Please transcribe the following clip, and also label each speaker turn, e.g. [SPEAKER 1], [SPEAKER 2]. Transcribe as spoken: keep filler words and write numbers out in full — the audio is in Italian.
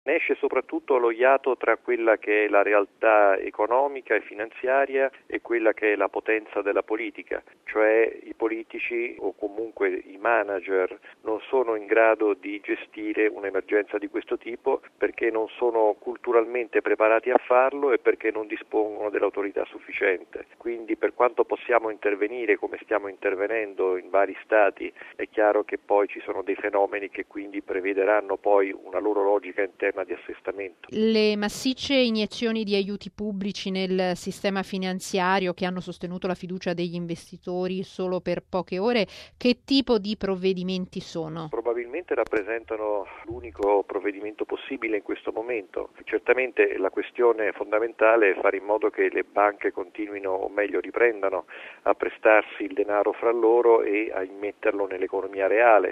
[SPEAKER 1] Ne esce soprattutto lo iato tra quella che è la realtà economica e finanziaria e quella che è la potenza della politica, cioè i politici o comunque i manager non sono in grado di gestire un'emergenza di questo tipo perché non sono culturalmente preparati a farlo e perché non dispongono dell'autorità sufficiente. Quindi per quanto possiamo intervenire come stiamo intervenendo in vari stati, è chiaro che poi ci sono dei fenomeni che quindi prevederanno poi una loro logica interna di assestamento.
[SPEAKER 2] Le massicce iniezioni di aiuti pubblici nel sistema finanziario che hanno sostenuto la fiducia degli investitori solo per poche ore, che tipo di provvedimenti sono?
[SPEAKER 1] Probabilmente rappresentano l'unico provvedimento possibile in questo momento. Certamente la questione fondamentale è fare in modo che le banche continuino, o meglio riprendano, a prestarsi il denaro fra loro e a immetterlo nell'economia reale.